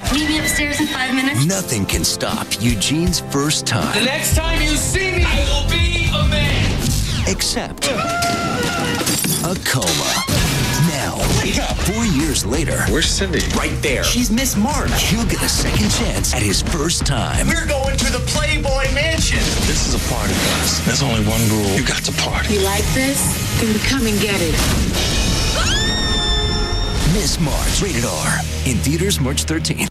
Meet me upstairs in 5 minutes. Nothing can stop Eugene's first The time. next time you see me, I will be a man. Except a coma. Now, Wake up. 4 years later, Where's Cindy? Right there. she's Miss March. He'll get a second chance at his first time. We're going to the Playboy Mansion. This is a party, guys. There's only one rule. You got to party. You like this? Then come and get it. Miss March, rated R. In theaters March 13th.